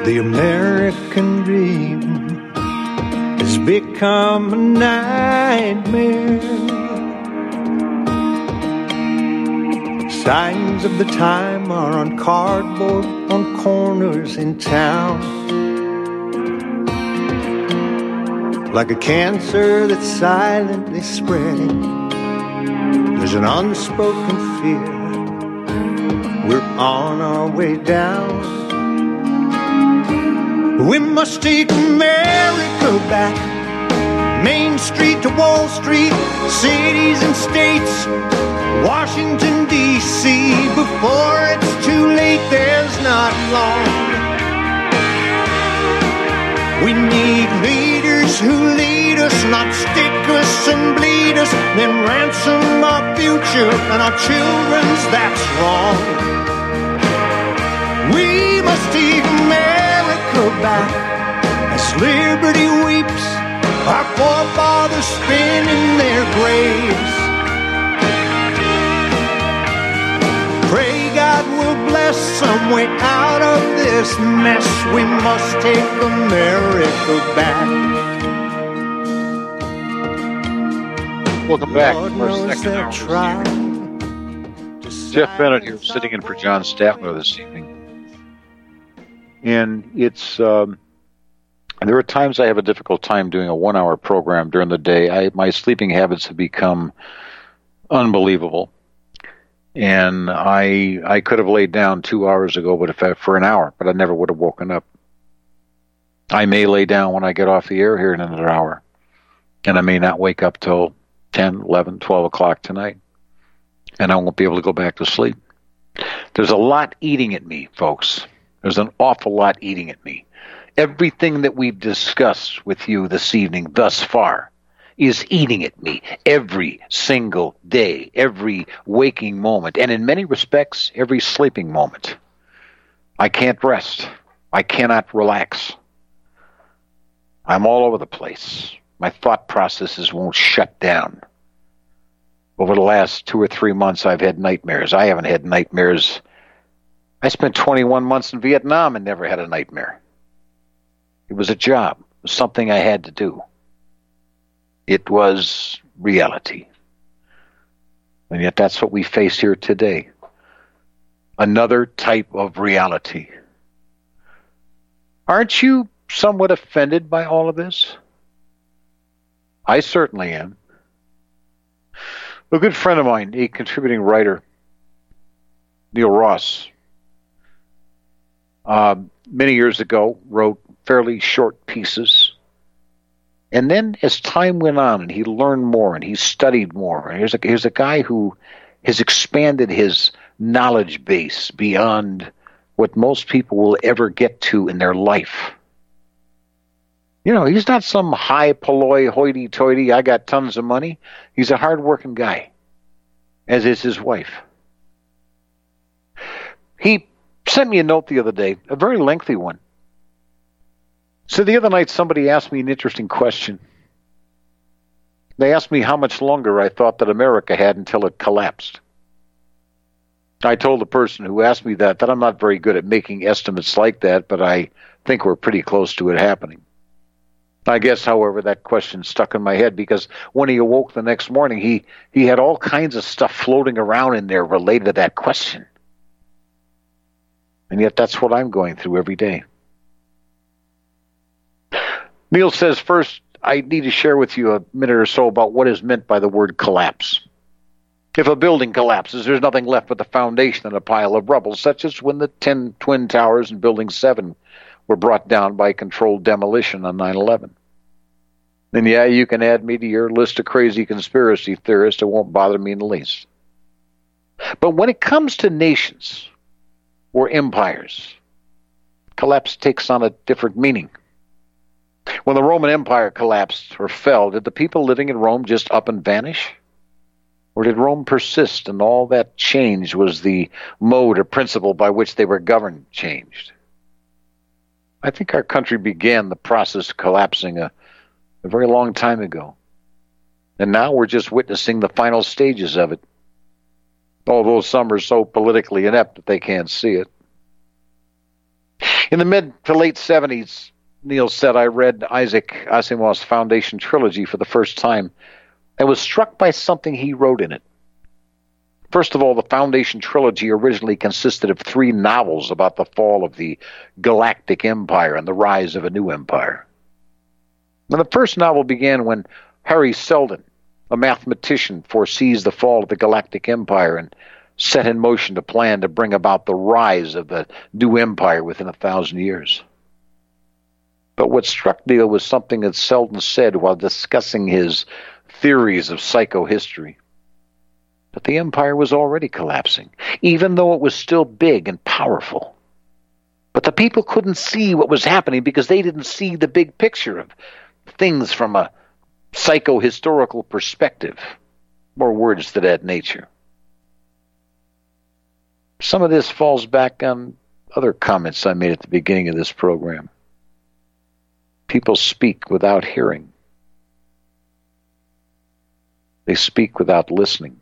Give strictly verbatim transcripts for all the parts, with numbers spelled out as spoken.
The American dream has become a nightmare. Signs of the time are on cardboard on corners in town. Like a cancer that's silently spreading, there's an unspoken fear. We're on our way down. We must take America back, Main Street to Wall Street, cities and states, Washington, D C Before it's too late, there's not long. We need leaders who lead us, not stick us and bleed us, then ransom our future and our children's, that's wrong. We must take America back as liberty weeps, our forefathers spin in their graves. Pray God will bless some way out of this mess. We must take America back. Welcome back to our second hour. Jeff Bennett here, sitting in for John Statler this evening. And it's um, there are times I have a difficult time doing a one-hour program during the day. I, my sleeping habits have become unbelievable. And I I could have laid down two hours ago, but if I, for an hour, but I never would have woken up. I may lay down when I get off the air here in another hour, and I may not wake up till ten, eleven, twelve o'clock tonight, and I won't be able to go back to sleep. There's a lot eating at me, folks. There's an awful lot eating at me. Everything that we've discussed with you this evening thus far is eating at me every single day, every waking moment, and in many respects, every sleeping moment. I can't rest. I cannot relax. I'm all over the place. My thought processes won't shut down. Over the last two or three months, I've had nightmares. I haven't had nightmares. I spent twenty-one months in Vietnam and never had a nightmare. It was a job. It was something I had to do. It was reality. And yet that's what we face here today. Another type of reality. Aren't you somewhat offended by all of this? I certainly am. A good friend of mine, a contributing writer, Neil Ross, uh, many years ago wrote fairly short pieces. And then as time went on and he learned more and he studied more, and here's a, here's a guy who has expanded his knowledge base beyond what most people will ever get to in their life. You know, he's not some high polloi hoity-toity, I got tons of money. He's a hard-working guy, as is his wife. He sent me a note the other day, a very lengthy one. So the other night somebody asked me an interesting question. They asked me how much longer I thought that America had until it collapsed. I told the person who asked me that that I'm not very good at making estimates like that, but I think we're pretty close to it happening. I guess, however, that question stuck in my head because when he awoke the next morning, he, he had all kinds of stuff floating around in there related to that question. And yet that's what I'm going through every day. Neil says, first, I need to share with you a minute or so about what is meant by the word collapse. If a building collapses, there's nothing left but the foundation and a pile of rubble, such as when the ten Twin Towers in Building seven were brought down by controlled demolition on nine eleven. Then, yeah, you can add me to your list of crazy conspiracy theorists. It won't bother me in the least. But when it comes to nations or empires, collapse takes on a different meaning. When the Roman Empire collapsed or fell, did the people living in Rome just up and vanish? Or did Rome persist and all that change was the mode or principle by which they were governed changed? I think our country began the process of collapsing a, a very long time ago. And now we're just witnessing the final stages of it. Although some are so politically inept that they can't see it. In the mid to late seventies, Neil said, I read Isaac Asimov's Foundation trilogy for the first time and was struck by something he wrote in it. First of all, the Foundation trilogy originally consisted of three novels about the fall of the Galactic Empire and the rise of a new empire. Now, the first novel began when Hari Seldon, a mathematician, foresees the fall of the Galactic Empire and set in motion a plan to bring about the rise of the new empire within a thousand years. But what struck Neil was something that Seldon said while discussing his theories of psychohistory, that the empire was already collapsing, even though it was still big and powerful. But the people couldn't see what was happening because they didn't see the big picture of things from a psychohistorical perspective. More words to that nature. Some of this falls back on other comments I made at the beginning of this program. People speak without hearing. They speak without listening.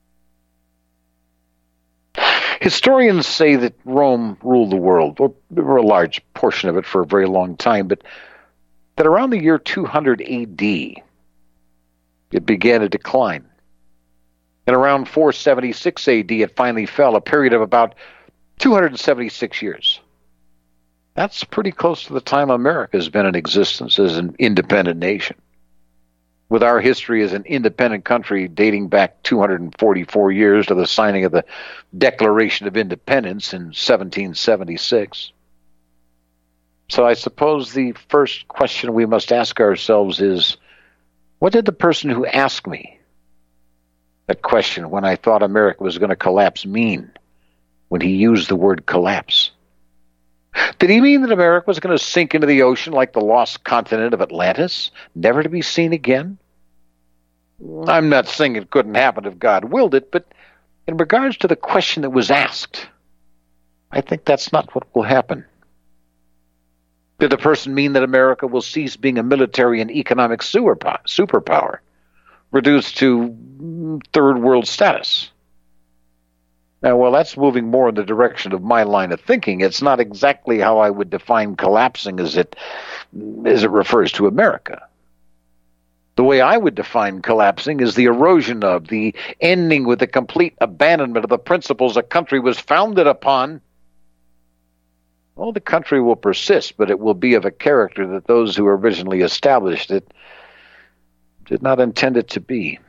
Historians say that Rome ruled the world, or a large portion of it for a very long time, but that around the year two hundred A D, it began to decline. And around four seventy-six A D, it finally fell, a period of about two hundred seventy-six years. That's pretty close to the time America has been in existence as an independent nation, with our history as an independent country dating back two hundred forty-four years to the signing of the Declaration of Independence in seventeen seventy-six. So I suppose the first question we must ask ourselves is, what did the person who asked me that question when I thought America was going to collapse mean when he used the word collapse? Did he mean that America was going to sink into the ocean like the lost continent of Atlantis, never to be seen again? I'm not saying it couldn't happen if God willed it, but in regards to the question that was asked, I think that's not what will happen. Did the person mean that America will cease being a military and economic superpower, reduced to third world status? Now, well, that's moving more in the direction of my line of thinking. It's not exactly how I would define collapsing as it as it refers to America. The way I would define collapsing is the erosion of, the ending with the complete abandonment of the principles a country was founded upon. Well, the country will persist, but it will be of a character that those who originally established it did not intend it to be.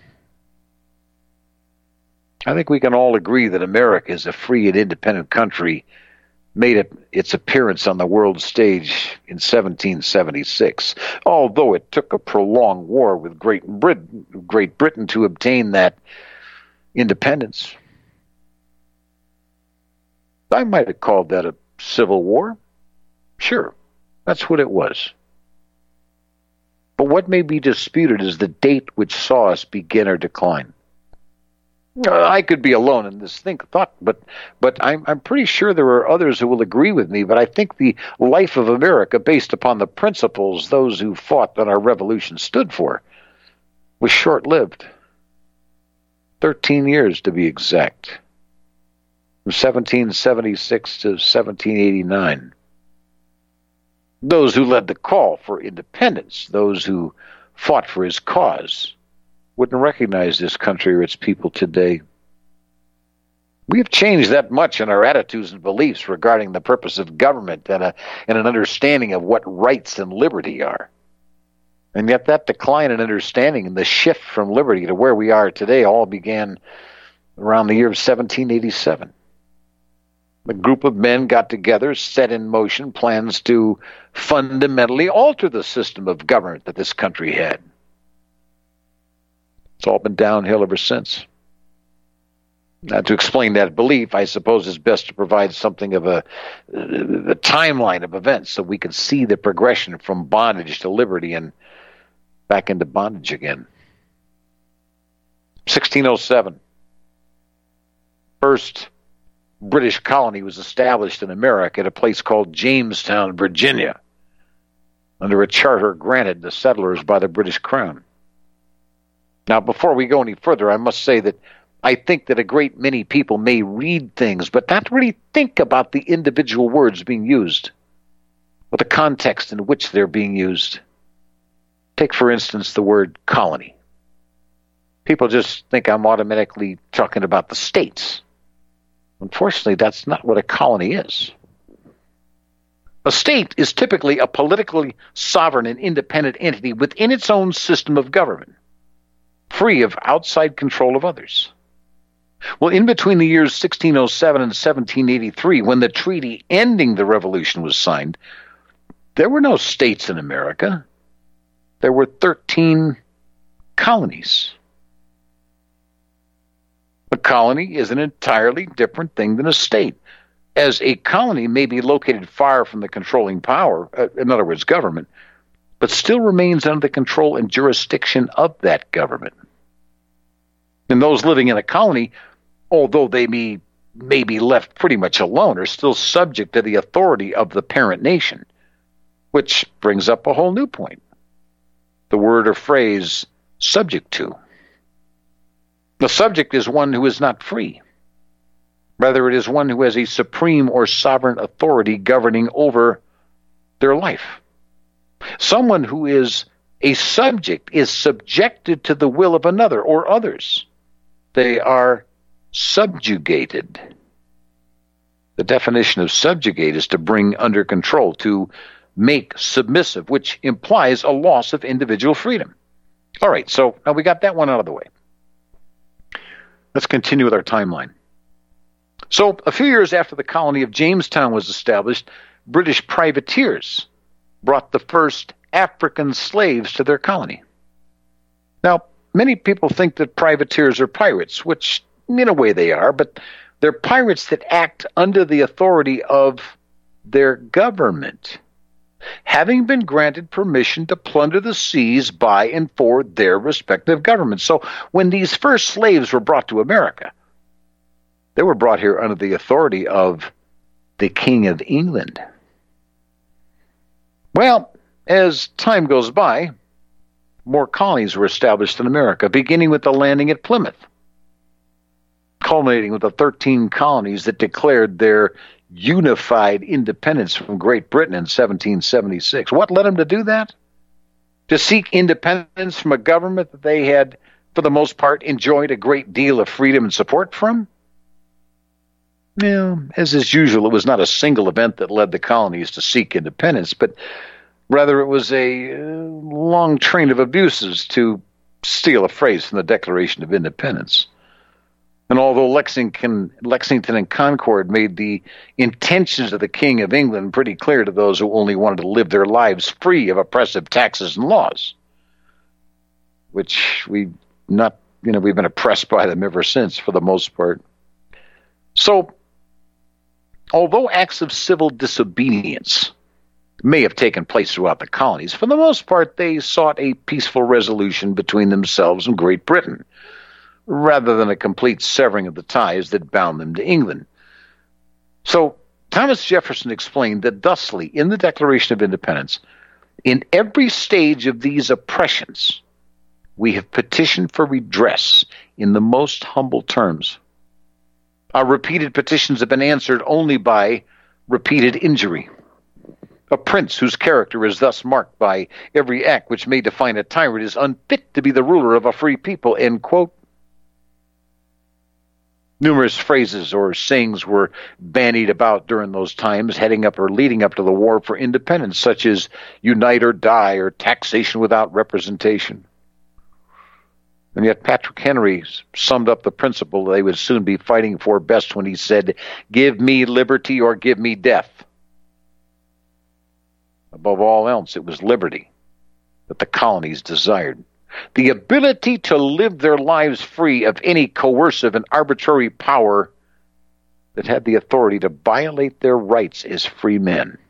I think we can all agree that America is a free and independent country, made it its appearance on the world stage in seventeen seventy-six, although it took a prolonged war with Great Britain, Great Britain to obtain that independence. I might have called that a civil war. Sure, that's what it was. But what may be disputed is the date which saw us begin our decline. I could be alone in this think, thought, but but I'm, I'm pretty sure there are others who will agree with me, but I think the life of America, based upon the principles those who fought that our revolution stood for, was short-lived. Thirteen years, to be exact. From seventeen seventy-six to seventeen eighty-nine. Those who led the call for independence, those who fought for his cause, wouldn't recognize this country or its people today. We have changed that much in our attitudes and beliefs regarding the purpose of government and, a, and an understanding of what rights and liberty are. And yet that decline in understanding and the shift from liberty to where we are today all began around the year of seventeen eighty-seven. A group of men got together, set in motion plans to fundamentally alter the system of government that this country had. It's all been downhill ever since. Now, to explain that belief, I suppose it's best to provide something of a, a timeline of events so we can see the progression from bondage to liberty and back into bondage again. sixteen oh seven. First British colony was established in America at a place called Jamestown, Virginia, under a charter granted the settlers by the British Crown. Now, before we go any further, I must say that I think that a great many people may read things, but not really think about the individual words being used, or the context in which they're being used. Take, for instance, the word colony. People just think I'm automatically talking about the states. Unfortunately, that's not what a colony is. A state is typically a politically sovereign and independent entity within its own system of government, free of outside control of others. Well, in between the years sixteen oh seven and seventeen eighty-three, when the treaty ending the revolution was signed, there were no states in America. There were thirteen colonies. A colony is an entirely different thing than a state, as a colony may be located far from the controlling power, uh, in other words, government, but still remains under the control and jurisdiction of that government. And those living in a colony, although they may, may be left pretty much alone, are still subject to the authority of the parent nation, which brings up a whole new point. The word or phrase, subject to. The subject is one who is not free. Rather, it is one who has a supreme or sovereign authority governing over their life. Someone who is a subject is subjected to the will of another or others. They are subjugated. The definition of subjugate is to bring under control, to make submissive, which implies a loss of individual freedom. All right, so now we got that one out of the way. Let's continue with our timeline. So, a few years after the colony of Jamestown was established, British privateers brought the first African slaves to their colony. Now, many people think that privateers are pirates, which in a way they are, but they're pirates that act under the authority of their government, having been granted permission to plunder the seas by and for their respective governments. So when these first slaves were brought to America, they were brought here under the authority of the King of England. Well, as time goes by, more colonies were established in America, beginning with the landing at Plymouth, culminating with the thirteen colonies that declared their unified independence from Great Britain in seventeen seventy-six. What led them to do that? To seek independence from a government that they had, for the most part, enjoyed a great deal of freedom and support from? Yeah, as is usual, it was not a single event that led the colonies to seek independence, but rather it was a long train of abuses, to steal a phrase from the Declaration of Independence. And although Lexington, Lexington and Concord made the intentions of the King of England pretty clear to those who only wanted to live their lives free of oppressive taxes and laws, which we not, you know, we've been oppressed by them ever since, for the most part. So, although acts of civil disobedience may have taken place throughout the colonies, for the most part they sought a peaceful resolution between themselves and Great Britain, rather than a complete severing of the ties that bound them to England. So Thomas Jefferson explained that thusly, in the Declaration of Independence, in every stage of these oppressions, we have petitioned for redress in the most humble terms. Our repeated petitions have been answered only by repeated injury. A prince whose character is thus marked by every act which may define a tyrant is unfit to be the ruler of a free people, end quote. Numerous phrases or sayings were bandied about during those times, heading up or leading up to the War for Independence, such as unite or die or taxation without representation. And yet Patrick Henry summed up the principle they would soon be fighting for best when he said, "Give me liberty or give me death." Above all else, it was liberty that the colonies desired. The ability to live their lives free of any coercive and arbitrary power that had the authority to violate their rights as free men.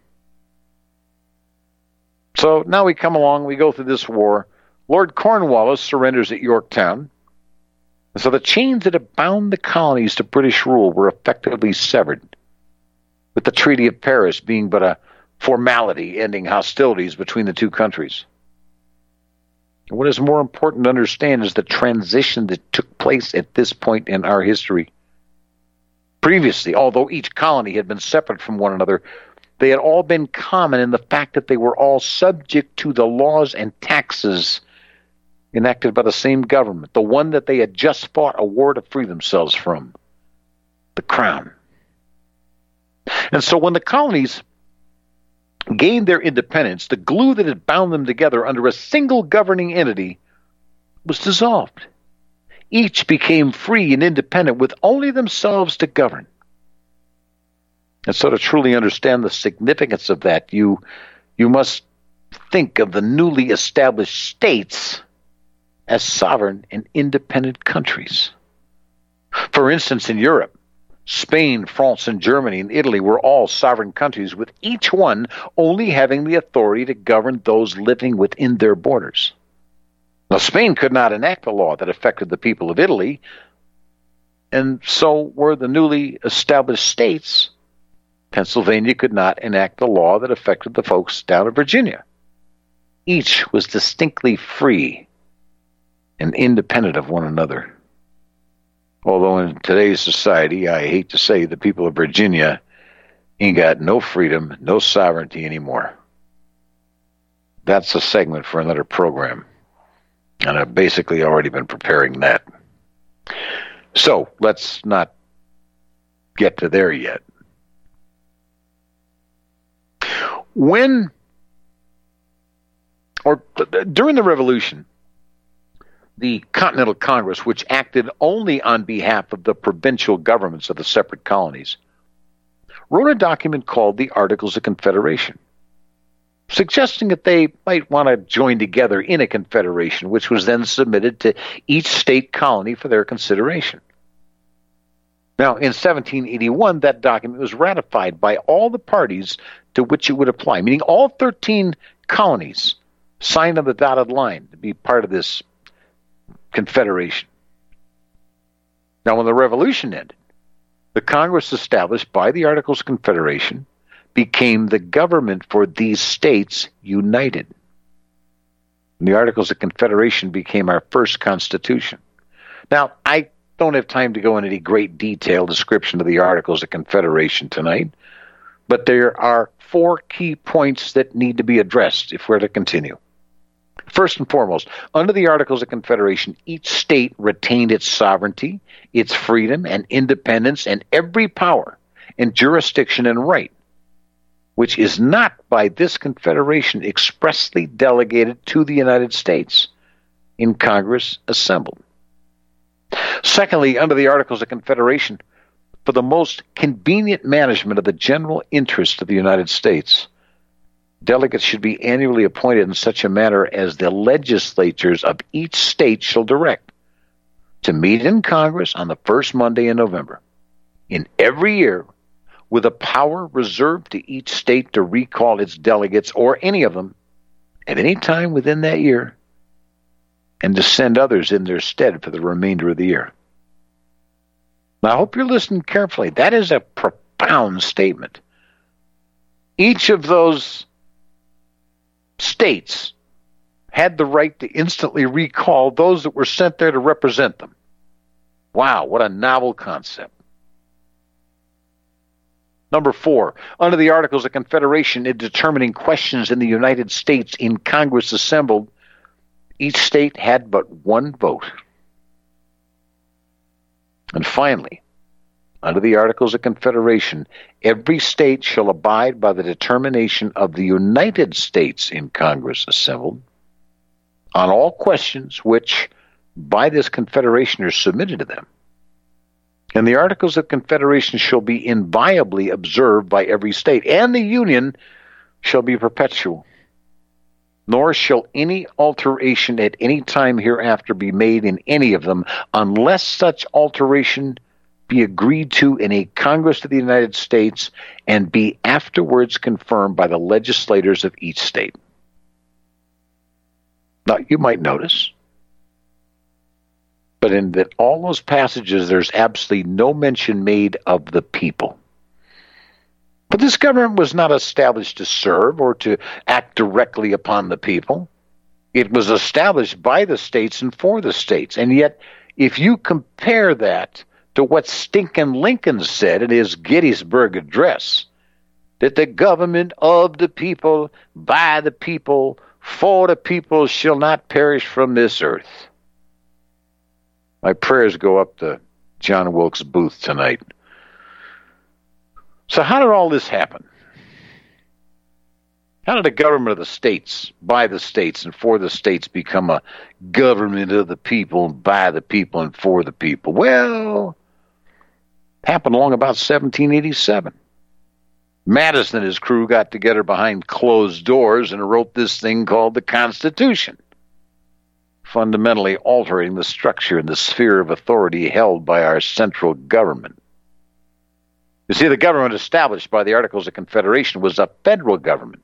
So now we come along, we go through this war. Lord Cornwallis surrenders at Yorktown. And so the chains that had bound the colonies to British rule were effectively severed, with the Treaty of Paris being but a formality ending hostilities between the two countries. What is more important to understand is the transition that took place at this point in our history. Previously, although each colony had been separate from one another, they had all been common in the fact that they were all subject to the laws and taxes enacted by the same government, the one that they had just fought a war to free themselves from, the crown. And so when the colonies gained their independence, the glue that had bound them together under a single governing entity was dissolved. Each became free and independent with only themselves to govern. And so to truly understand the significance of that, you, you must think of the newly established states as sovereign and independent countries. For instance, in Europe, Spain, France, and Germany, and Italy were all sovereign countries, with each one only having the authority to govern those living within their borders. Now, Spain could not enact a law that affected the people of Italy, and so were the newly established states. Pennsylvania could not enact a law that affected the folks down in Virginia. Each was distinctly free and independent of one another. Although in today's society, I hate to say, the people of Virginia ain't got no freedom, no sovereignty anymore. That's a segment for another program. And I've basically already been preparing that. So let's not get to there yet. When, or during the Revolution, the Continental Congress, which acted only on behalf of the provincial governments of the separate colonies, wrote a document called the Articles of Confederation, suggesting that they might want to join together in a confederation, which was then submitted to each state colony for their consideration. Now, in seventeen eighty-one, that document was ratified by all the parties to which it would apply, meaning all thirteen colonies signed on the dotted line to be part of this confederation. Now, when the Revolution ended, the Congress established by the Articles of Confederation became the government for these states united. And the Articles of Confederation became our first constitution. Now, I don't have time to go into any great detail description of the Articles of Confederation tonight, but there are four key points that need to be addressed if we're to continue. First and foremost, under the Articles of Confederation, each state retained its sovereignty, its freedom and independence, and every power and jurisdiction and right, which is not by this confederation expressly delegated to the United States in Congress assembled. Secondly, under the Articles of Confederation, for the most convenient management of the general interest of the United States, delegates should be annually appointed in such a manner as the legislatures of each state shall direct, to meet in Congress on the first Monday in November, in every year, with a power reserved to each state to recall its delegates, or any of them, at any time within that year, and to send others in their stead for the remainder of the year. Now, I hope you're listening carefully. That is a profound statement. Each of those states had the right to instantly recall those that were sent there to represent them. Wow, what a novel concept. Number four, under the Articles of Confederation, in determining questions in the United States in Congress assembled, each state had but one vote. And finally, under the Articles of Confederation, every state shall abide by the determination of the United States in Congress assembled on all questions which, by this confederation, are submitted to them. And the Articles of Confederation shall be inviolably observed by every state, and the Union shall be perpetual. Nor shall any alteration at any time hereafter be made in any of them, unless such alteration be agreed to in a Congress of the United States and be afterwards confirmed by the legislators of each state. Now, you might notice, but in that all those passages, there's absolutely no mention made of the people. But this government was not established to serve or to act directly upon the people. It was established by the states and for the states. And yet, if you compare that to what stinking Lincoln said in his Gettysburg Address, that the government of the people, by the people, for the people shall not perish from this earth. My prayers go up to John Wilkes Booth tonight. So how did all this happen? How did the government of the states, by the states and for the states, become a government of the people, by the people and for the people? Well, it happened along about seventeen eighty-seven. Madison and his crew got together behind closed doors and wrote this thing called the Constitution, fundamentally altering the structure and the sphere of authority held by our central government. You see, the government established by the Articles of Confederation was a federal government,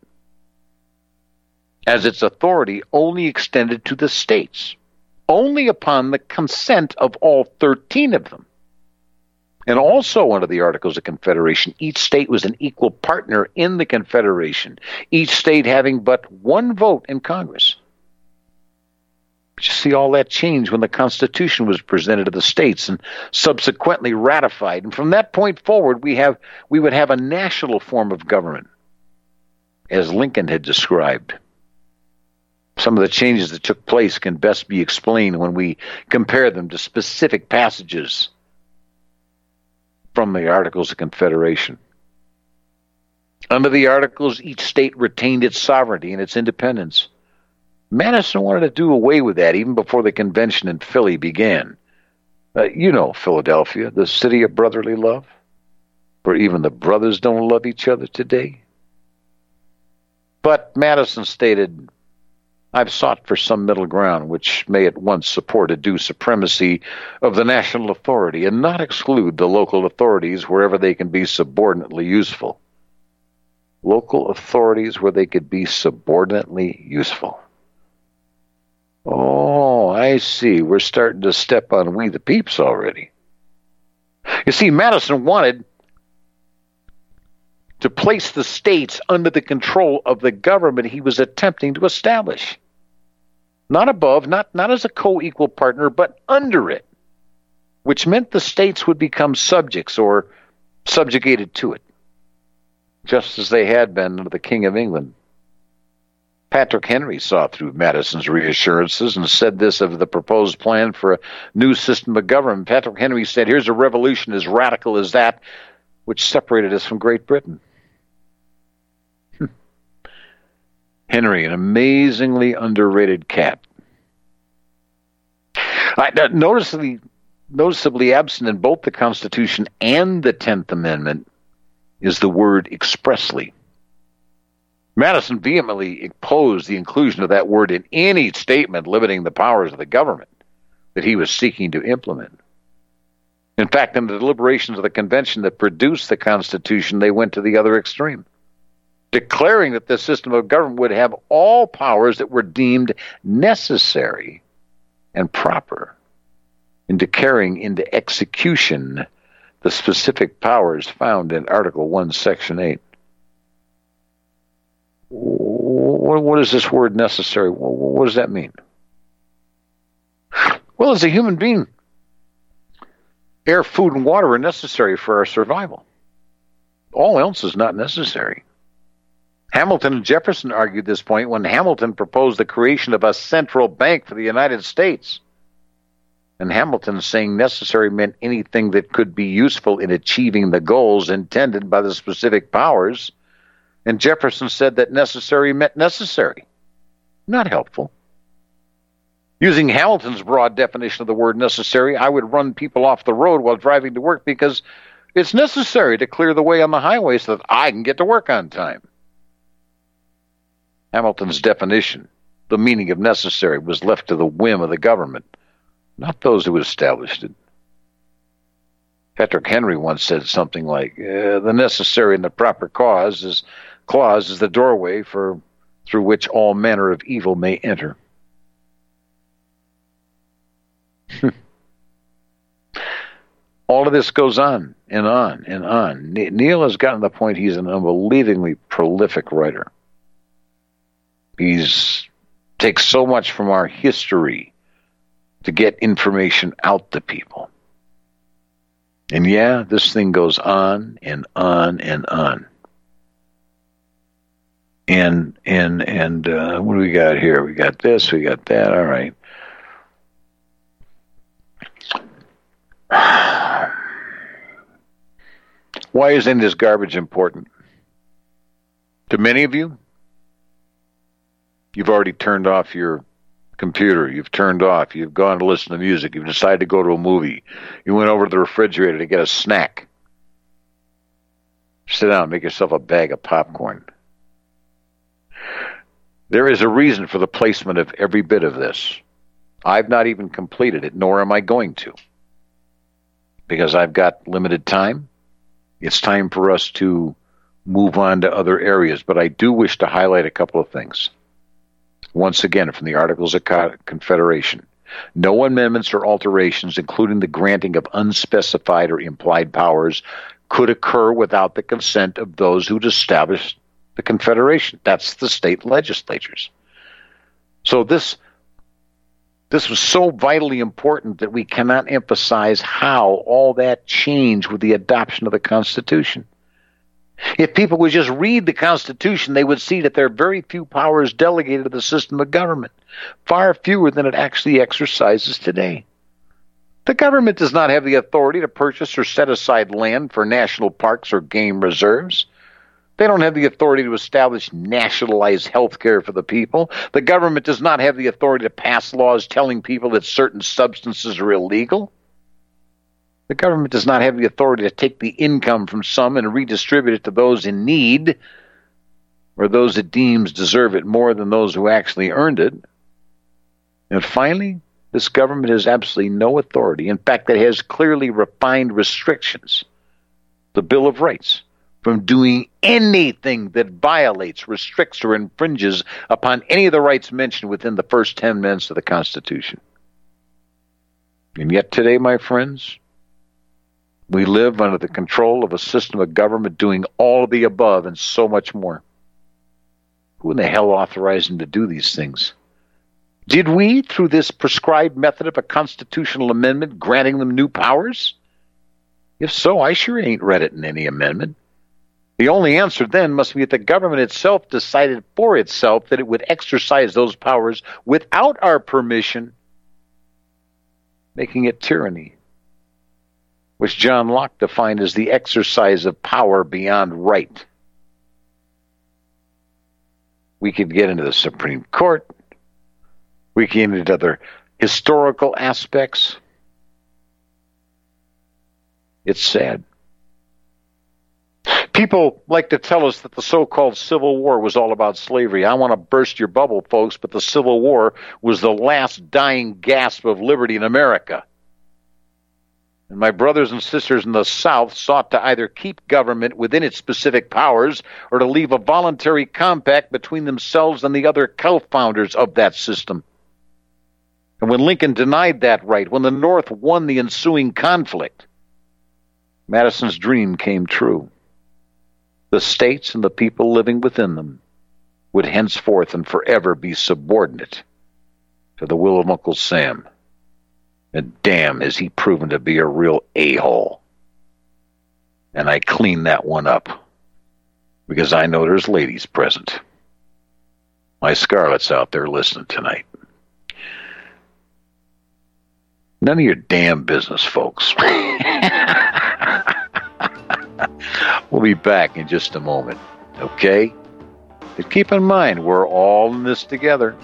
as its authority only extended to the states, only upon the consent of all thirteen of them. And also under the Articles of Confederation, each state was an equal partner in the Confederation, each state having but one vote in Congress. But you see all that change when the Constitution was presented to the states and subsequently ratified. And from that point forward, we have we would have a national form of government, as Lincoln had described. Some of the changes that took place can best be explained when we compare them to specific passages from the Articles of Confederation. Under the Articles, each state retained its sovereignty and its independence. Madison wanted to do away with that even before the convention in Philly began. Uh, you know Philadelphia, the city of brotherly love, where even the brothers don't love each other today. But Madison stated, I've sought for some middle ground which may at once support a due supremacy of the national authority and not exclude the local authorities wherever they can be subordinately useful. Local authorities where they could be subordinately useful. Oh, I see. We're starting to step on we the peeps already. You see, Madison wanted to place the states under the control of the government he was attempting to establish. Not above, not, not as a co-equal partner, but under it, which meant the states would become subjects or subjugated to it, just as they had been under the King of England. Patrick Henry saw through Madison's reassurances and said this of the proposed plan for a new system of government. Patrick Henry said, here's a revolution as radical as that which separated us from Great Britain. Henry, an amazingly underrated cat. I, noticeably, noticeably absent in both the Constitution and the Tenth Amendment is the word expressly. Madison vehemently opposed the inclusion of that word in any statement limiting the powers of the government that he was seeking to implement. In fact, in the deliberations of the convention that produced the Constitution, they went to the other extreme, declaring that the system of government would have all powers that were deemed necessary and proper into carrying into execution the specific powers found in Article one, Section eight. What is this word necessary? What does that mean? Well, as a human being, air, food, and water are necessary for our survival. All else is not necessary. Hamilton and Jefferson argued this point when Hamilton proposed the creation of a central bank for the United States. And Hamilton saying necessary meant anything that could be useful in achieving the goals intended by the specific powers. And Jefferson said that necessary meant necessary, not helpful. Using Hamilton's broad definition of the word necessary, I would run people off the road while driving to work because it's necessary to clear the way on the highway so that I can get to work on time. Hamilton's definition, the meaning of necessary, was left to the whim of the government, not those who established it. Patrick Henry once said something like, uh, the necessary and the proper cause is clause is the doorway for through which all manner of evil may enter. All of this goes on and on and on. Neil has gotten to the point he's an unbelievingly prolific writer. He's takes so much from our history to get information out to people. And yeah, this thing goes on and on and on. And and and uh, what do we got here? We got this, we got that. All right. Why is any of this garbage important? To many of you, you've already turned off your computer. You've turned off. You've gone to listen to music. You've decided to go to a movie. You went over to the refrigerator to get a snack. Sit down, make yourself a bag of popcorn. There is a reason for the placement of every bit of this. I've not even completed it, nor am I going to. Because I've got limited time. It's time for us to move on to other areas. But I do wish to highlight a couple of things. Once again, from the Articles of Confederation. No amendments or alterations, including the granting of unspecified or implied powers, could occur without the consent of those who'd established the Confederation. That's the state legislatures. So this, this was so vitally important that we cannot emphasize how all that changed with the adoption of the Constitution. If people would just read the Constitution, they would see that there are very few powers delegated to the system of government, far fewer than it actually exercises today. The government does not have the authority to purchase or set aside land for national parks or game reserves. They don't have the authority to establish nationalized health care for the people. The government does not have the authority to pass laws telling people that certain substances are illegal. The government does not have the authority to take the income from some and redistribute it to those in need, or those it deems deserve it more than those who actually earned it. And finally, this government has absolutely no authority. In fact, it has clearly refined restrictions, the Bill of Rights, from doing anything that violates, restricts, or infringes upon any of the rights mentioned within the first ten minutes of the Constitution. And yet today, my friends, we live under the control of a system of government doing all of the above and so much more. Who in the hell authorized them to do these things? Did we, through this prescribed method of a constitutional amendment, granting them new powers? If so, I sure ain't read it in any amendment. The only answer then must be that the government itself decided for itself that it would exercise those powers without our permission, making it tyranny, which John Locke defined as the exercise of power beyond right. We could get into the Supreme Court. We can get into other historical aspects. It's sad. People like to tell us that the so-called Civil War was all about slavery. I want to burst your bubble, folks, but the Civil War was the last dying gasp of liberty in America. And my brothers and sisters in the South sought to either keep government within its specific powers or to leave a voluntary compact between themselves and the other co-founders of that system. And when Lincoln denied that right, when the North won the ensuing conflict, Madison's dream came true. The states and the people living within them would henceforth and forever be subordinate to the will of Uncle Sam. And damn, is he proven to be a real a-hole. And I cleaned that one up because I know there's ladies present. My Scarlet's out there listening tonight. None of your damn business, folks. We'll be back in just a moment, okay? But keep in mind, we're all in this together.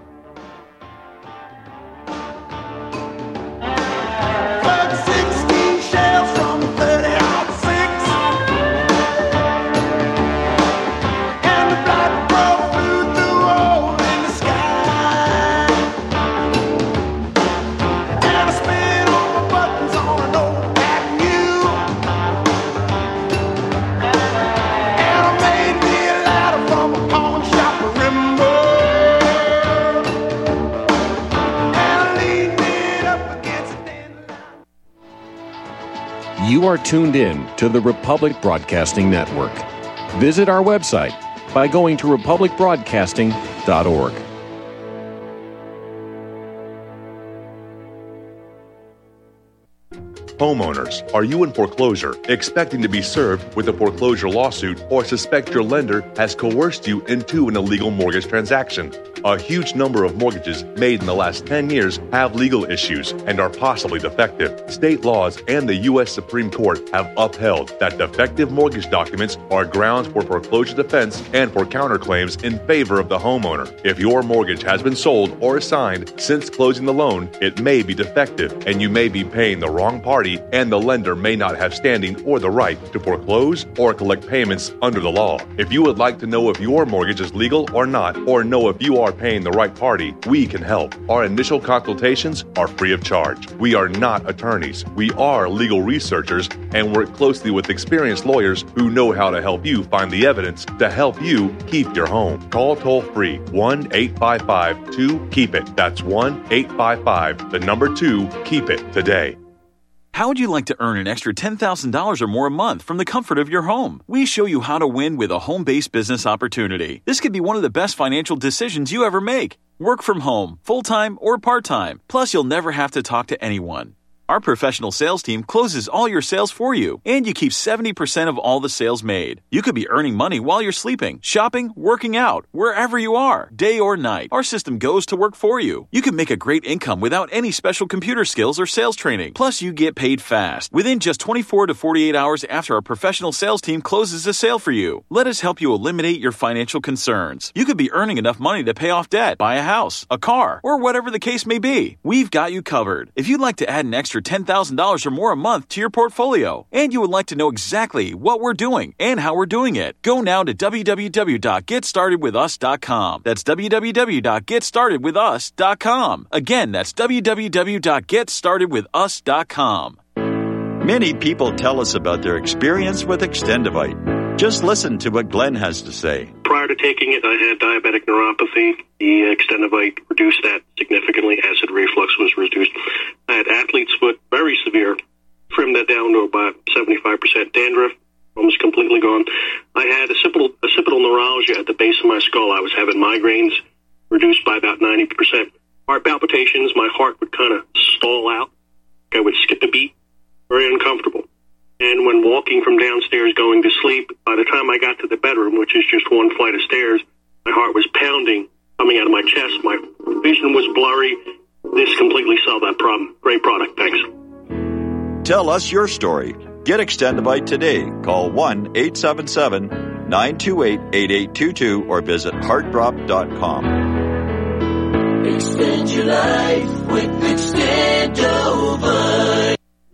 You are tuned in to the Republic Broadcasting Network. Visit our website by going to republic broadcasting dot org. Homeowners, are you in foreclosure, expecting to be served with a foreclosure lawsuit, or suspect your lender has coerced you into an illegal mortgage transaction? A huge number of mortgages made in the last ten years have legal issues and are possibly defective. State laws and the U S Supreme Court have upheld that defective mortgage documents are grounds for foreclosure defense and for counterclaims in favor of the homeowner. If your mortgage has been sold or assigned since closing the loan, it may be defective and you may be paying the wrong party, and the lender may not have standing or the right to foreclose or collect payments under the law. If you would like to know if your mortgage is legal or not, or know if you are paying the right party, we can help. Our initial consultations are free of charge. We are not attorneys. We are legal researchers and work closely with experienced lawyers who know how to help you find the evidence to help you keep your home. Call toll free one eight five five two keep it. That's one eight five five, the number two, keep it today. How would you like to earn an extra ten thousand dollars or more a month from the comfort of your home? We show you how to win with a home-based business opportunity. This could be one of the best financial decisions you ever make. Work from home, full-time or part-time. Plus, you'll never have to talk to anyone. Our professional sales team closes all your sales for you, and you keep seventy percent of all the sales made. You could be earning money while you're sleeping, shopping, working out, wherever you are, day or night. Our system goes to work for you. You can make a great income without any special computer skills or sales training. Plus, you get paid fast, within just twenty-four to forty-eight hours after our professional sales team closes a sale for you. Let us help you eliminate your financial concerns. You could be earning enough money to pay off debt, buy a house, a car, or whatever the case may be. We've got you covered. If you'd like to add an extra ten thousand dollars or more a month to your portfolio, and you would like to know exactly what we're doing and how we're doing it, go now to w w w dot get started with us dot com. That's w w w dot get started with us dot com. Again, that's w w w dot get started with us dot com. Many people tell us about their experience with Extendivite. Just listen to what Glenn has to say. Prior to taking it, I had diabetic neuropathy. The Extendivite reduced that significantly. Acid reflux was reduced. I had athlete's foot, very severe. Trimmed that down to about seventy-five percent dandruff, almost completely gone. I had occipital, occipital neuralgia at the base of my skull. I was having migraines, reduced by about ninety percent. Heart palpitations, my heart would kind of stall out. I would skip a beat, very uncomfortable. And when walking from downstairs going to sleep, by the time I got to the bedroom, which is just one flight of stairs, my heart was pounding, coming out of my chest. My vision was blurry. This completely solved that problem. Great product. Thanks. Tell us your story. Get Extendivite today. Call one eight seven seven nine two eight eight eight two two or visit heart drop dot com. Extend your life with Extendivite.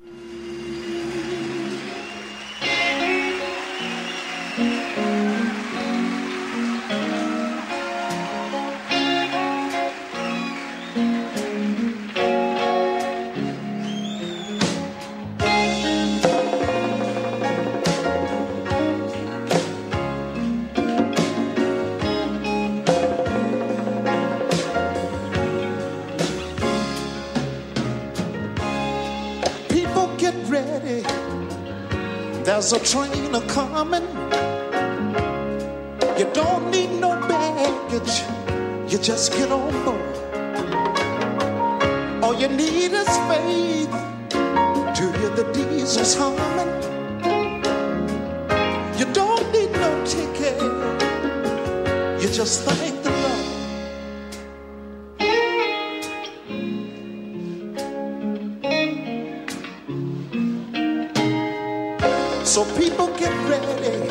There's a train a-coming. You don't need no baggage. You just get on board. All you need is faith to hear the diesels humming. You don't need no ticket. You just thank the Lord. So people get ready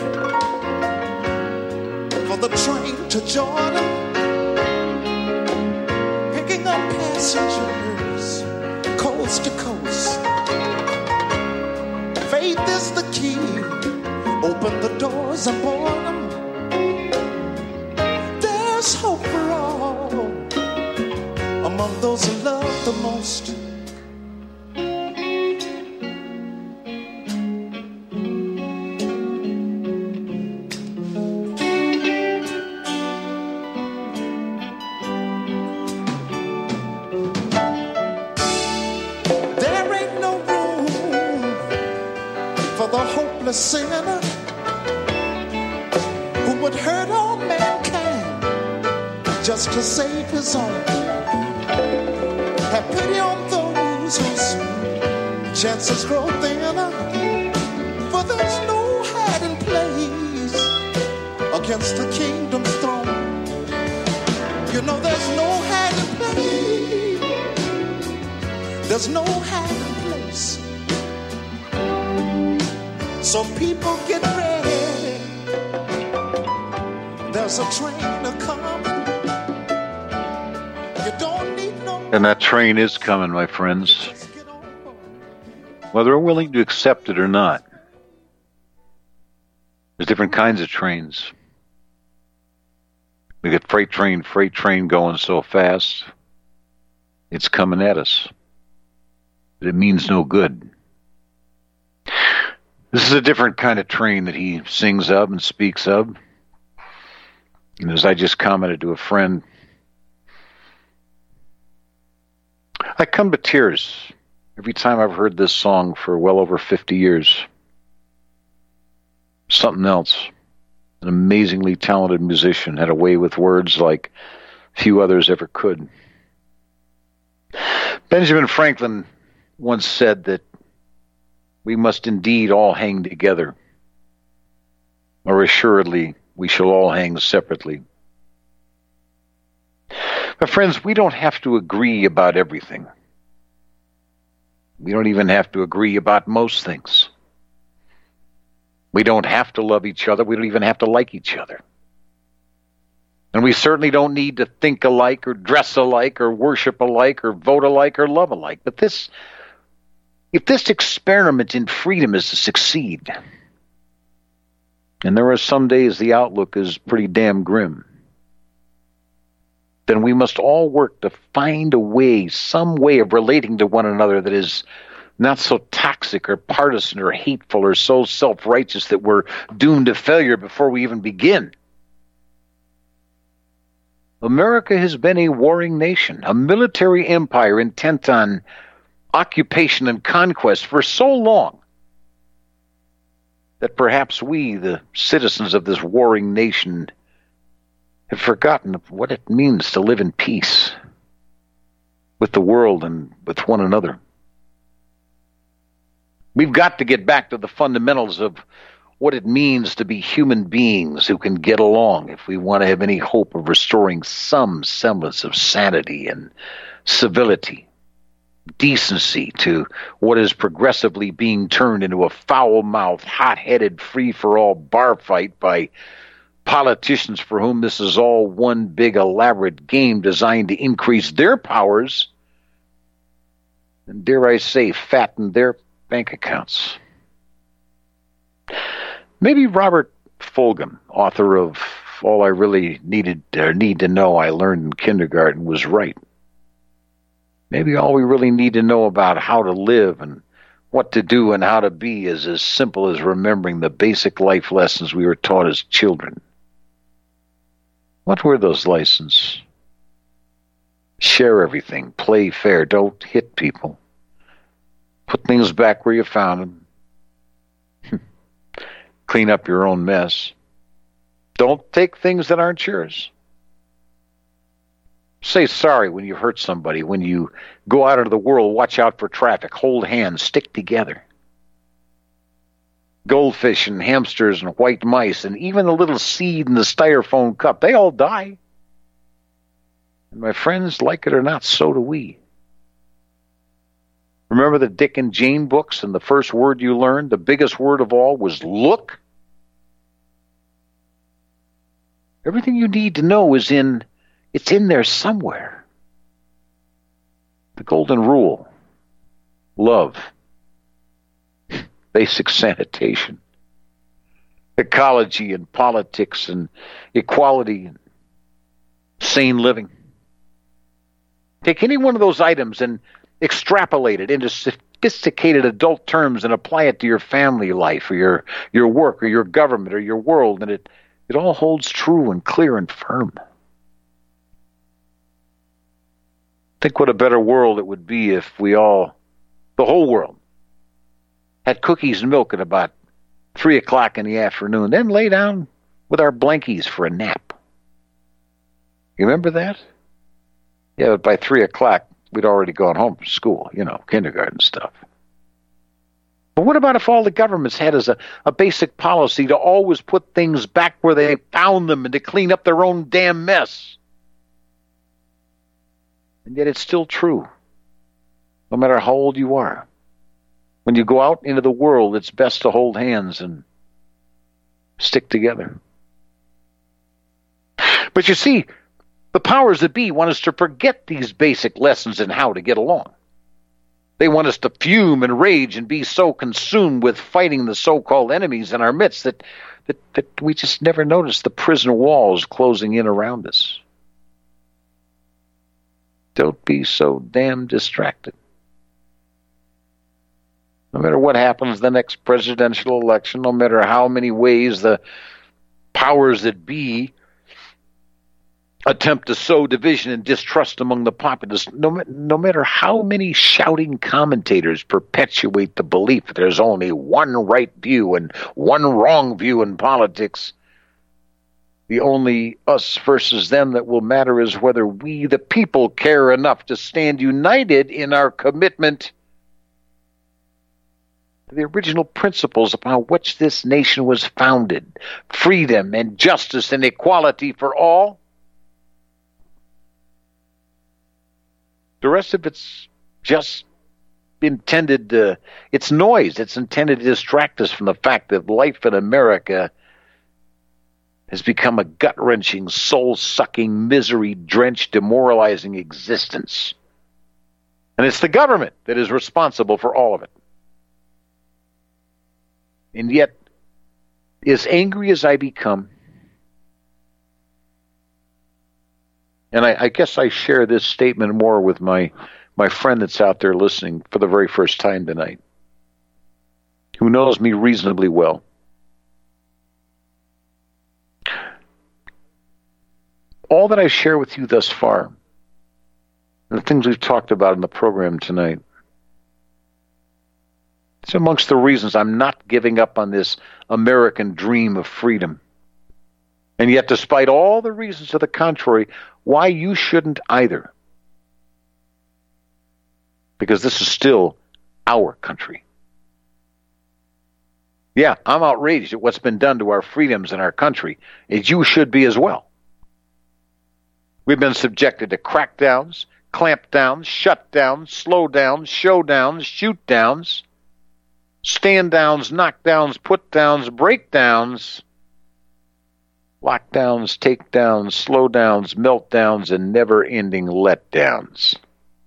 for the train to Jordan, picking up passengers coast to coast. Faith is the key. Open the doors and board them. There's hope for all among those who love the most. Sinner who would hurt all mankind just to save his own. Have pity on those whose chances grow thinner, for there's no hiding place against the kingdom's throne. You know there's no hiding place, there's no hiding place. So people get ready, there's a train a-coming. You don't need no... And that train is coming, my friends. Whether we're willing to accept it or not. There's different kinds of trains. We get freight train, freight train going so fast, it's coming at us. But it means no good. This is a different kind of train that he sings of and speaks of. And as I just commented to a friend, I come to tears every time I've heard this song for well over fifty years. Something else. An amazingly talented musician, had a way with words like few others ever could. Benjamin Franklin once said that we must indeed all hang together, or assuredly we shall all hang separately. But friends, we don't have to agree about everything. We don't even have to agree about most things. We don't have to love each other. We don't even have to like each other. And we certainly don't need to think alike or dress alike or worship alike or vote alike or love alike. But this, if this experiment in freedom is to succeed, and there are some days the outlook is pretty damn grim, then we must all work to find a way, some way of relating to one another that is not so toxic or partisan or hateful or so self-righteous that we're doomed to failure before we even begin. America has been a warring nation, a military empire intent on occupation and conquest for so long that perhaps we, the citizens of this warring nation, have forgotten what it means to live in peace with the world and with one another. We've got to get back to the fundamentals of what it means to be human beings who can get along if we want to have any hope of restoring some semblance of sanity and civility, decency to what is progressively being turned into a foul-mouthed, hot-headed, free-for-all bar fight by politicians for whom this is all one big elaborate game designed to increase their powers and, dare I say, fatten their bank accounts. Maybe Robert Fulghum, author of All I Really Needed or Need to Know I Learned in Kindergarten, was right. Maybe all we really need to know about how to live and what to do and how to be is as simple as remembering the basic life lessons we were taught as children. What were those lessons? Share everything, play fair, don't hit people. Put things back where you found them. Clean up your own mess. Don't take things that aren't yours. Say sorry when you hurt somebody. When you go out into the world, watch out for traffic. Hold hands, stick together. Goldfish and hamsters and white mice and even the little seed in the styrofoam cup, they all die. And my friends, like it or not, so do we. Remember the Dick and Jane books, and the first word you learned, the biggest word of all, was look? Everything you need to know is in, it's in there somewhere. The golden rule, love, basic sanitation, ecology and politics and equality and sane living. Take any one of those items and extrapolate it into sophisticated adult terms and apply it to your family life or your, your work or your government or your world, and it, it all holds true and clear and firm. Think what a better world it would be if we all, the whole world, had cookies and milk at about three o'clock in the afternoon, then lay down with our blankies for a nap. You remember that? Yeah, but by three o'clock, we'd already gone home from school, you know, kindergarten stuff. But what about if all the governments had as a, a basic policy to always put things back where they found them and to clean up their own damn mess? And yet it's still true, no matter how old you are. When you go out into the world, it's best to hold hands and stick together. But you see, the powers that be want us to forget these basic lessons in how to get along. They want us to fume and rage and be so consumed with fighting the so-called enemies in our midst that, that, that we just never notice the prison walls closing in around us. Don't be so damn distracted. No matter what happens the next presidential election, no matter how many ways the powers that be attempt to sow division and distrust among the populace, no, no matter how many shouting commentators perpetuate the belief that there's only one right view and one wrong view in politics, the only us versus them that will matter is whether we, the people, care enough to stand united in our commitment to the original principles upon which this nation was founded: freedom and justice and equality for all. The rest of it's just intended to, it's noise. It's intended to distract us from the fact that life in America has become a gut-wrenching, soul-sucking, misery-drenched, demoralizing existence. And it's the government that is responsible for all of it. And yet, as angry as I become, and I, I guess I share this statement more with my, my friend that's out there listening for the very first time tonight, who knows me reasonably well. All that I share with you thus far, the things we've talked about in the program tonight, it's amongst the reasons I'm not giving up on this American dream of freedom. And yet, despite all the reasons to the contrary, why you shouldn't either. Because this is still our country. Yeah, I'm outraged at what's been done to our freedoms in our country, as you should be as well. We've been subjected to crackdowns, clampdowns, shutdowns, slowdowns, showdowns, shootdowns, stand-downs, knockdowns, put-downs, breakdowns, lockdowns, takedowns, slowdowns, meltdowns, and never-ending letdowns.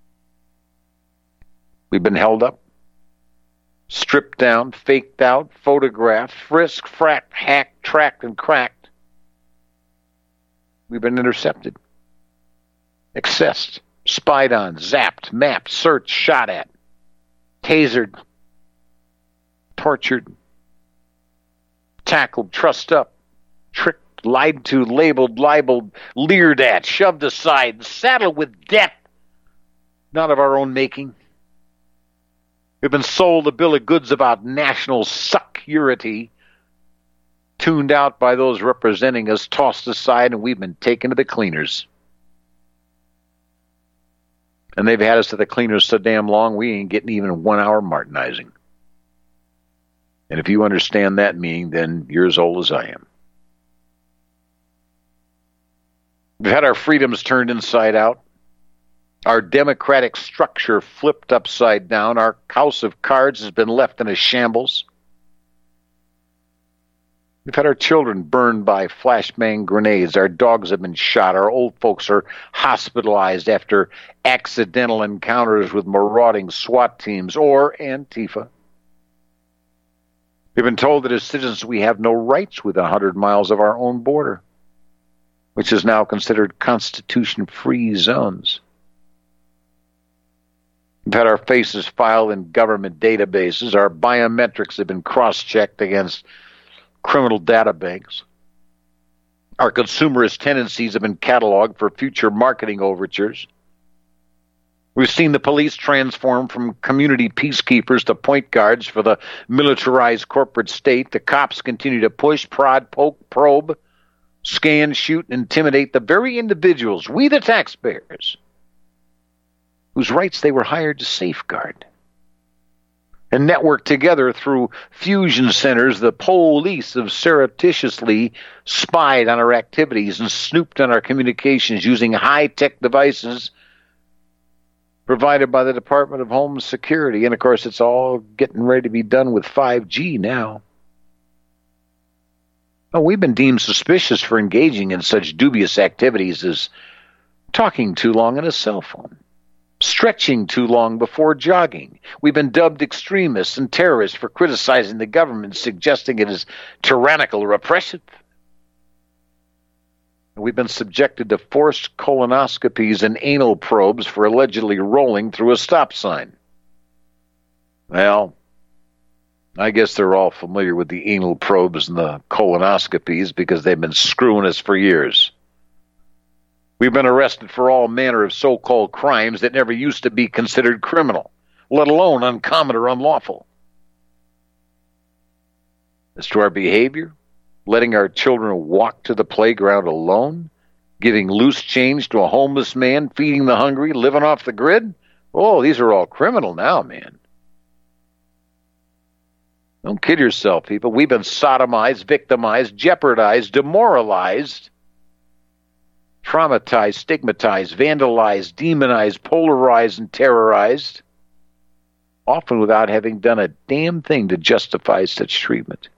We've been held up, stripped down, faked out, photographed, frisked, fracked, hacked, tracked, and cracked. We've been intercepted, accessed, spied on, zapped, mapped, searched, shot at, tasered, tortured, tackled, trussed up, tricked, lied to, labeled, libeled, leered at, shoved aside, saddled with debt, not of our own making. We've been sold a bill of goods about national security, tuned out by those representing us, tossed aside, and we've been taken to the cleaners. And they've had us to the cleaners so damn long, we ain't getting even one hour Martinizing. And if you understand that meaning, then you're as old as I am. We've had our freedoms turned inside out, our democratic structure flipped upside down, our house of cards has been left in a shambles. We've had our children burned by flashbang grenades, our dogs have been shot, our old folks are hospitalized after accidental encounters with marauding SWAT teams or Antifa. We've been told that as citizens we have no rights within one hundred miles of our own border, which is now considered constitution-free zones. We've had our faces filed in government databases. Our biometrics have been cross-checked against criminal data banks. Our consumerist tendencies have been cataloged for future marketing overtures. We've seen the police transform from community peacekeepers to point guards for the militarized corporate state. The cops continue to push, prod, poke, probe, scan, shoot, and intimidate the very individuals, we the taxpayers, whose rights they were hired to safeguard. and networked together through fusion centers. The police have surreptitiously spied on our activities and snooped on our communications using high-tech devices provided by the Department of Homeland Security. And, of course, it's all getting ready to be done with five G now. Oh, we've been deemed suspicious for engaging in such dubious activities as talking too long on a cell phone, stretching too long before jogging. We've been dubbed extremists and terrorists for criticizing the government, suggesting it is tyrannical or oppressive. We've been subjected to forced colonoscopies and anal probes for allegedly rolling through a stop sign. Well, I guess they're all familiar with the anal probes and the colonoscopies because they've been screwing us for years. We've been arrested for all manner of so-called crimes that never used to be considered criminal, let alone uncommon or unlawful. As to our behavior, letting our children walk to the playground alone, giving loose change to a homeless man, feeding the hungry, living off the grid, oh, these are all criminal now, man. Don't kid yourself, people. We've been sodomized, victimized, jeopardized, demoralized, traumatized, stigmatized, vandalized, demonized, polarized, and terrorized, often without having done a damn thing to justify such treatment.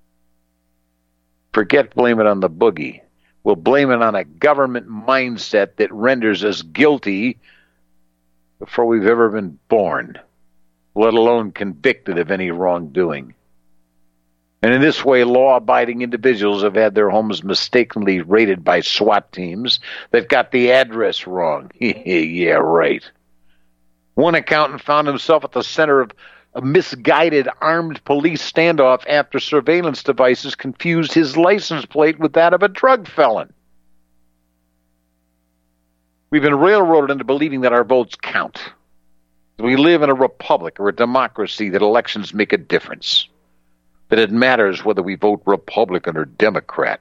Forget blame it on the boogie. We'll blame it on a government mindset that renders us guilty before we've ever been born, let alone convicted of any wrongdoing. And in this way, law-abiding individuals have had their homes mistakenly raided by SWAT teams that got the address wrong. Yeah, right. One accountant found himself at the center of a misguided armed police standoff after surveillance devices confused his license plate with that of a drug felon. We've been railroaded into believing that our votes count. We live in a republic or a democracy, that elections make a difference. That it matters whether we vote Republican or Democrat.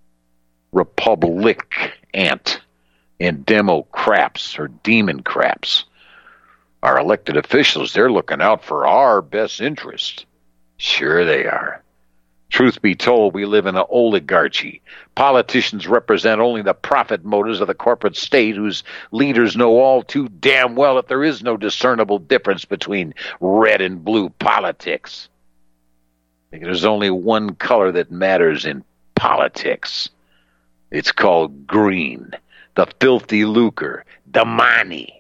Republic-ant and Demo-craps or demon-craps. Our elected officials, they're looking out for our best interest. Sure they are. Truth be told, we live in an oligarchy. Politicians represent only the profit motives of the corporate state, whose leaders know all too damn well that there is no discernible difference between red and blue politics. There's only one color that matters in politics. It's called green. The filthy lucre. The money.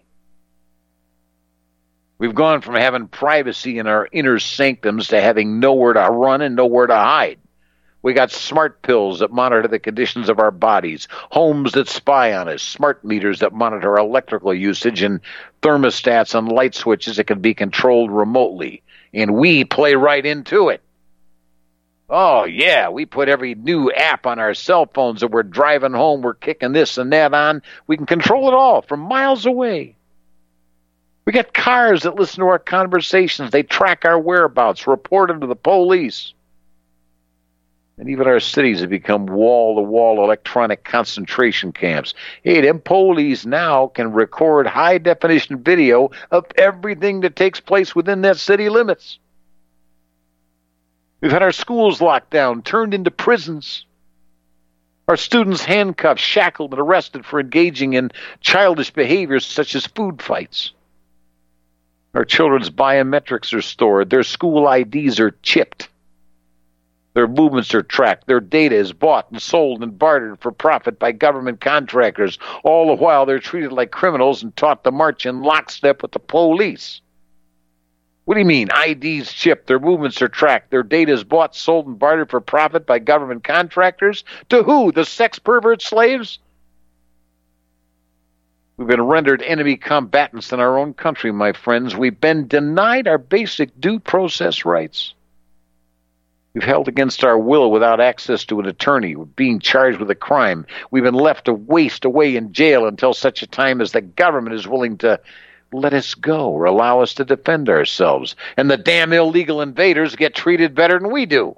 We've gone from having privacy in our inner sanctums to having nowhere to run and nowhere to hide. We got smart pills that monitor the conditions of our bodies, homes that spy on us, smart meters that monitor our electrical usage, and thermostats and light switches that can be controlled remotely. And we play right into it. Oh, yeah, we put every new app on our cell phones that we're driving home, we're kicking this and that on. We can control it all from miles away. We got cars that listen to our conversations. They track our whereabouts, report them to the police. And even our cities have become wall-to-wall electronic concentration camps. Hey, them police now can record high-definition video of everything that takes place within that city limits. We've had our schools locked down, turned into prisons. Our students handcuffed, shackled, and arrested for engaging in childish behaviors such as food fights. Our children's biometrics are stored. Their school I Ds are chipped. Their movements are tracked. Their data is bought and sold and bartered for profit by government contractors. All the while, they're treated like criminals and taught to march in lockstep with the police. What do you mean, I Ds chipped? Their movements are tracked. Their data is bought, sold, and bartered for profit by government contractors? To who? The sex pervert slaves? We've been rendered enemy combatants in our own country, my friends. We've been denied our basic due process rights. We've held against our will without access to an attorney. We're being charged with a crime. We've been left to waste away in jail until such a time as the government is willing to let us go or allow us to defend ourselves. And the damn illegal invaders get treated better than we do.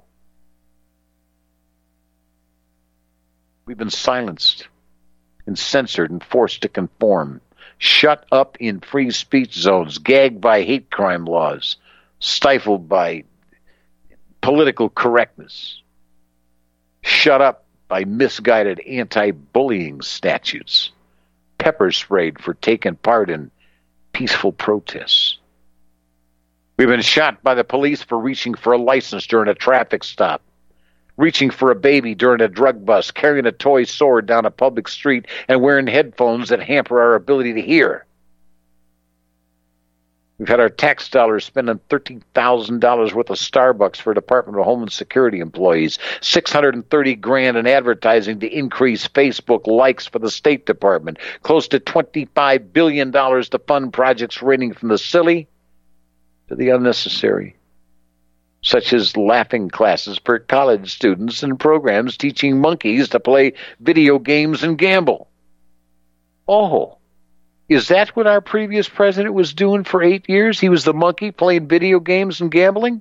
We've been silenced and censored and forced to conform, shut up in free speech zones, gagged by hate crime laws, stifled by political correctness, shut up by misguided anti-bullying statutes, pepper sprayed for taking part in peaceful protests. We've been shot by the police for reaching for a license during a traffic stop, reaching for a baby during a drug bust, carrying a toy sword down a public street, and wearing headphones that hamper our ability to hear. We've had our tax dollars spending thirteen thousand dollars worth of Starbucks for Department of Homeland Security employees, six hundred thirty grand in advertising to increase Facebook likes for the State Department, close to twenty-five billion dollars to fund projects ranging from the silly to the unnecessary, such as laughing classes for college students and programs teaching monkeys to play video games and gamble. Oh, is that what our previous president was doing for eight years? He was the monkey playing video games and gambling?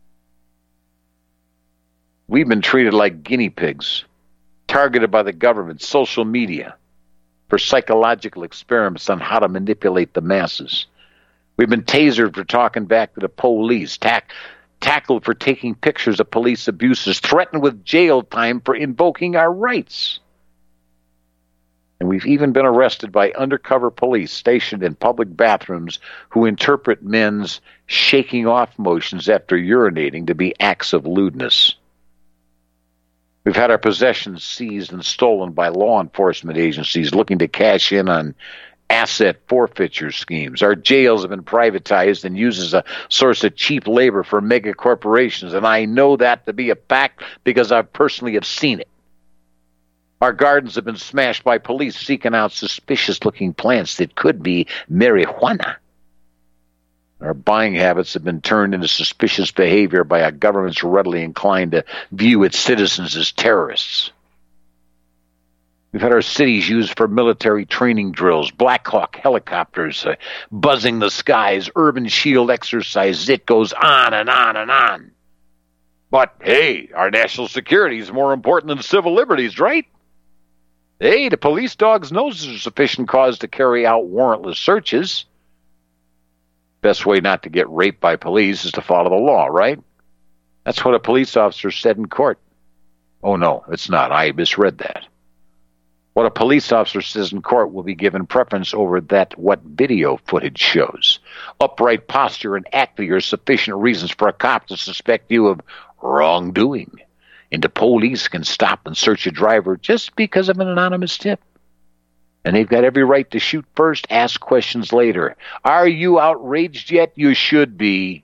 We've been treated like guinea pigs, targeted by the government, social media, for psychological experiments on how to manipulate the masses. We've been tasered for talking back to the police, tack, tackled for taking pictures of police abuses, threatened with jail time for invoking our rights. And we've even been arrested by undercover police stationed in public bathrooms who interpret men's shaking off motions after urinating to be acts of lewdness. We've had our possessions seized and stolen by law enforcement agencies looking to cash in on asset forfeiture schemes. Our jails have been privatized and used as a source of cheap labor for mega corporations, and I know that to be a fact because I personally have seen it. Our gardens have been smashed by police seeking out suspicious-looking plants that could be marijuana. Our buying habits have been turned into suspicious behavior by a government readily inclined to view its citizens as terrorists. We've had our cities used for military training drills, Black Hawk helicopters, uh, buzzing the skies, urban shield exercises. It goes on and on and on. But, hey, our national security is more important than civil liberties, right? Hey, the police dogs knows there's sufficient cause to carry out warrantless searches. Best way not to get raped by police is to follow the law, right? That's what a police officer said in court. Oh, no, it's not. I misread that. What a police officer says in court will be given preference over that what video footage shows. Upright posture and acting are sufficient reasons for a cop to suspect you of wrongdoing. And the police can stop and search a driver just because of an anonymous tip. And they've got every right to shoot first, ask questions later. Are you outraged yet? You should be.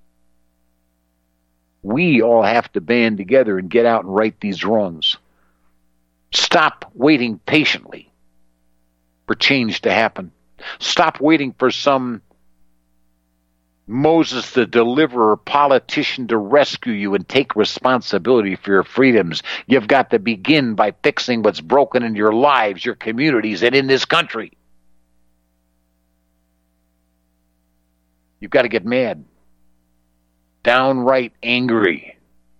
We all have to band together and get out and right these wrongs. Stop waiting patiently for change to happen. Stop waiting for some Moses the deliverer politician to rescue you and take responsibility for your freedoms. You've got to begin by fixing what's broken in your lives, your communities, and in this country. You've got to get mad, downright angry.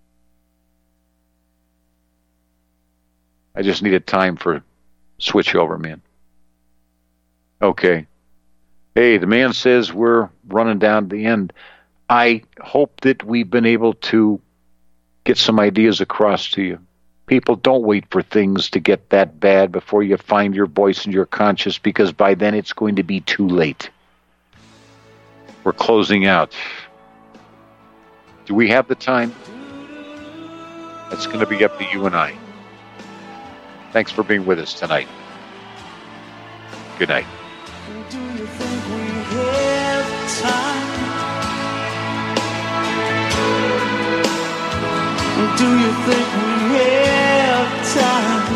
I just needed time for switch over, man. Okay. Hey, the man says we're running down to the end. I hope that we've been able to get some ideas across to you. People, don't wait for things to get that bad before you find your voice and your conscience, because by then it's going to be too late. We're closing out. Do we have the time? That's going to be up to you and I. Thanks for being with us tonight. Good night. Do you think we have time? Do you think we have time?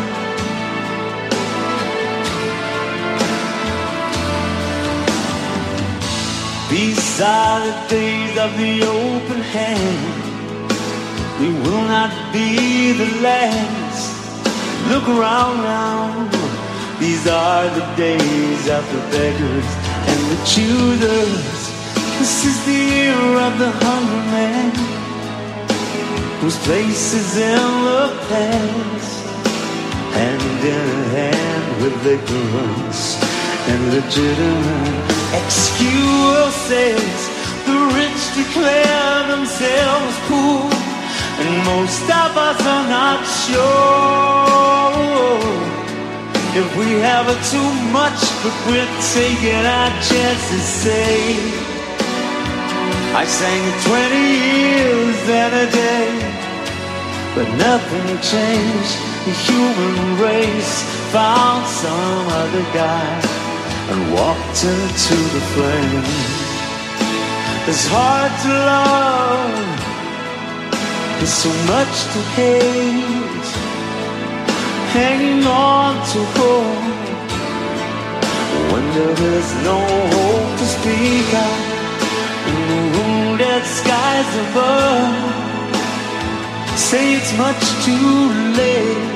These are the days of the open hand. We will not be the last. Look around now. These are the days of the beggars and the choosers. This is the year of the hungry man, whose place is in the past, hand in hand with ignorance and legitimate excuses. The rich declare themselves poor, and most of us are not sure if we have too much, but we're taking our chances safe. I sang it twenty years and a day, but nothing changed. The human race found some other guy and walked into the flame. It's hard to love, there's so much to hate, hanging on to hope when there is no hope to speak out in the wounded skies above. Say it's much too late,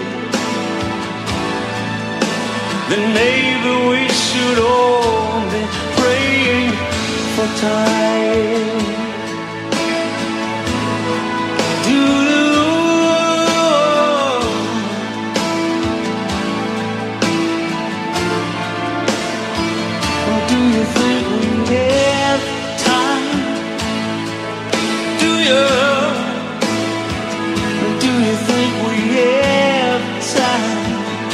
then maybe we should all be praying for time. Do or do you think we have time? Do you? Or do you think we have time?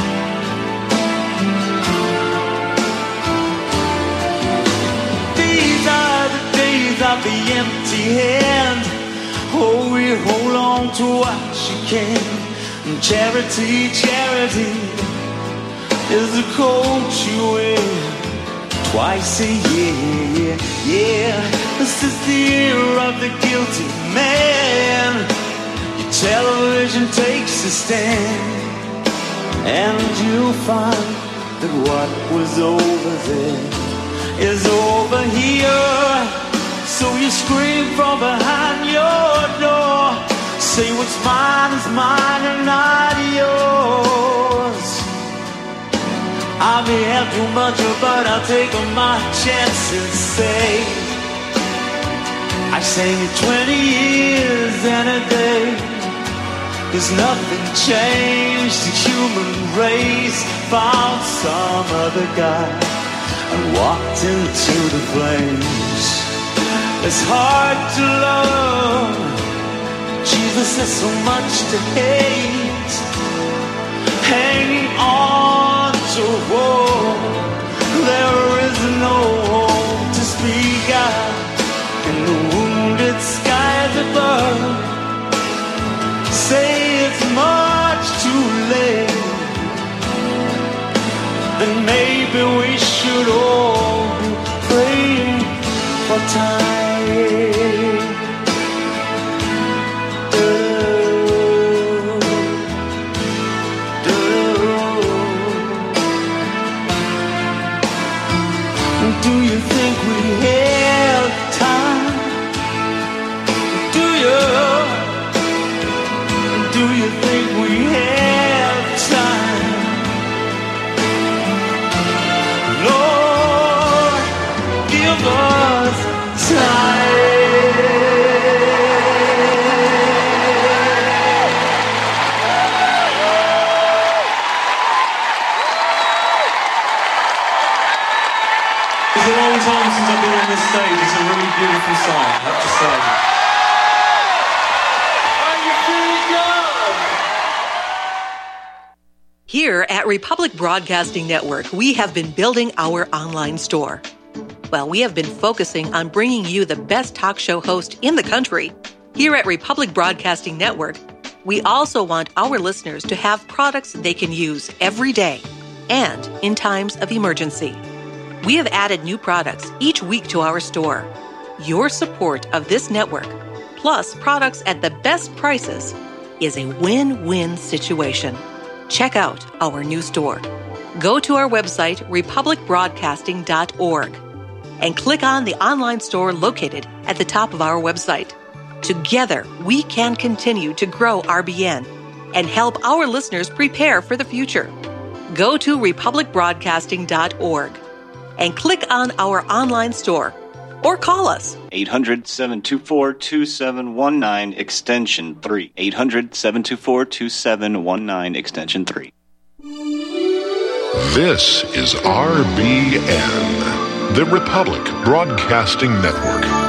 Of the empty hand, oh, we hold on to what you can. And charity, charity is the coat you wear twice a year. Yeah, this is the year of the guilty man. Your television takes a stand, and you'll find that what was over there is over here. So you scream from behind your door, say what's mine is mine and not yours. I may have too much, but I'll take my chances. Say I sang it twenty years and a day, there's nothing changed. The human race found some other guy and walked into the flames. It's hard to love, Jesus has so much to hate, hanging on to hope. There is no hope to speak out in the wounded skies above. Say it's much too late, then maybe we should all be praying for time. Do you think we have time? Do you? Do you think we have time? Lord, give us time. It's a long time since I've been on this stage. It's a really beautiful song, I have to say. Are you feeling good? Here at Republic Broadcasting Network, we have been building our online store. Well, we have been focusing on bringing you the best talk show host in the country. Here at Republic Broadcasting Network, we also want our listeners to have products they can use every day and in times of emergency. We have added new products each week to our store. Your support of this network, plus products at the best prices, is a win-win situation. Check out our new store. Go to our website, republic broadcasting dot org, and click on the online store located at the top of our website. Together, we can continue to grow R B N and help our listeners prepare for the future. Go to republic broadcasting dot org and click on our online store or call us. eight hundred, seven two four, two seven one nine, extension three. eight hundred, seven two four, two seven one nine, extension three. This is R B N, the Republic Broadcasting Network.